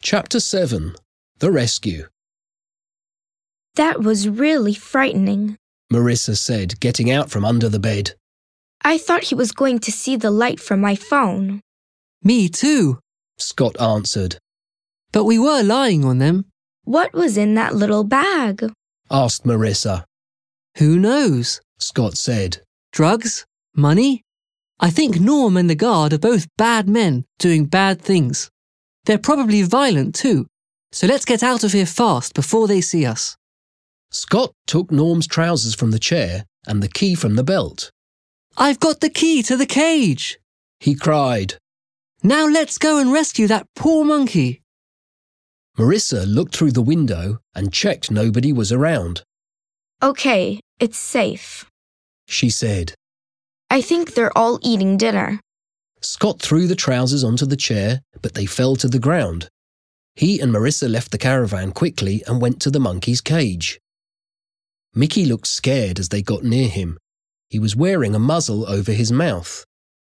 Chapter 7. The Rescue. That was really frightening, Marissa said, getting out from under the bed. I thought he was going to see the light from my phone. Me too, Scott answered. but we were lying on them. What was in that little bag? Asked Marissa. Who knows? Scott said. Drugs? Money? I think Norm and the guard are both bad men doing bad things. They're probably violent too, so let's get out of here fast before they see us. Scott took Norm's trousers from the chair and the key from the belt. I've got the key to the cage! He cried. Now let's go and rescue that poor monkey. Marissa looked through the window and checked nobody was around. Okay, it's safe. She said. I think they're all eating dinner. Scott threw the trousers onto the chair, but they fell to the ground. He and Marissa left the caravan quickly and went to the monkey's cage. Mickey looked scared as they got near him. He was wearing a muzzle over his mouth.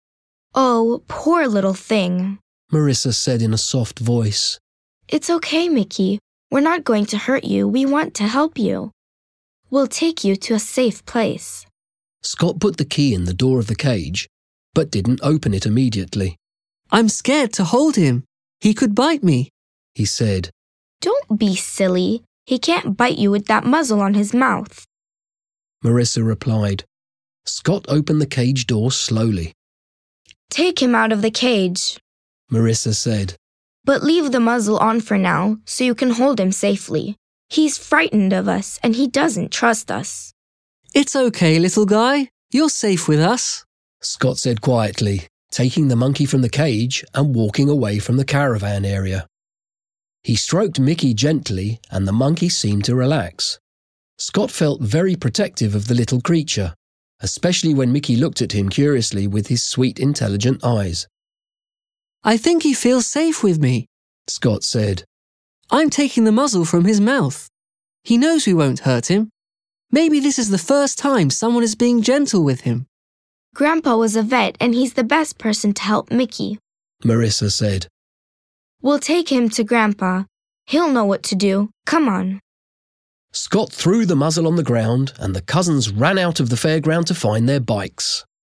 Oh, poor little thing. Marissa said in a soft voice. It's okay, Mickey. We're not going to hurt you. We want to help you. We'll take you to a safe place. Scott put the key in the door of the cage, but didn't open it immediately. I'm scared to hold him. He could bite me, he said. Don't be silly. He can't bite you with that muzzle on his mouth. Marissa replied. Scott opened the cage door slowly. Take him out of the cage, Marissa said. but leave the muzzle on for now so you can hold him safely. He's frightened of us and he doesn't trust us. It's okay, little guy. You're safe with us. Scott said quietly, taking the monkey from the cage and walking away from the caravan area. He stroked Mickey gently and the monkey seemed to relax. Scott felt very protective of the little creature, especially when Mickey looked at him curiously with his sweet, intelligent eyes. I think he feels safe with me, Scott said. I'm taking the muzzle from his mouth. He knows we won't hurt him. Maybe this is the first time someone is being gentle with him. Grandpa was a vet and he's the best person to help Mickey. Marissa said. We'll take him to Grandpa. He'll know what to do. Come on. Scott threw the muzzle on the ground and the cousins ran out of the fairground to find their bikes.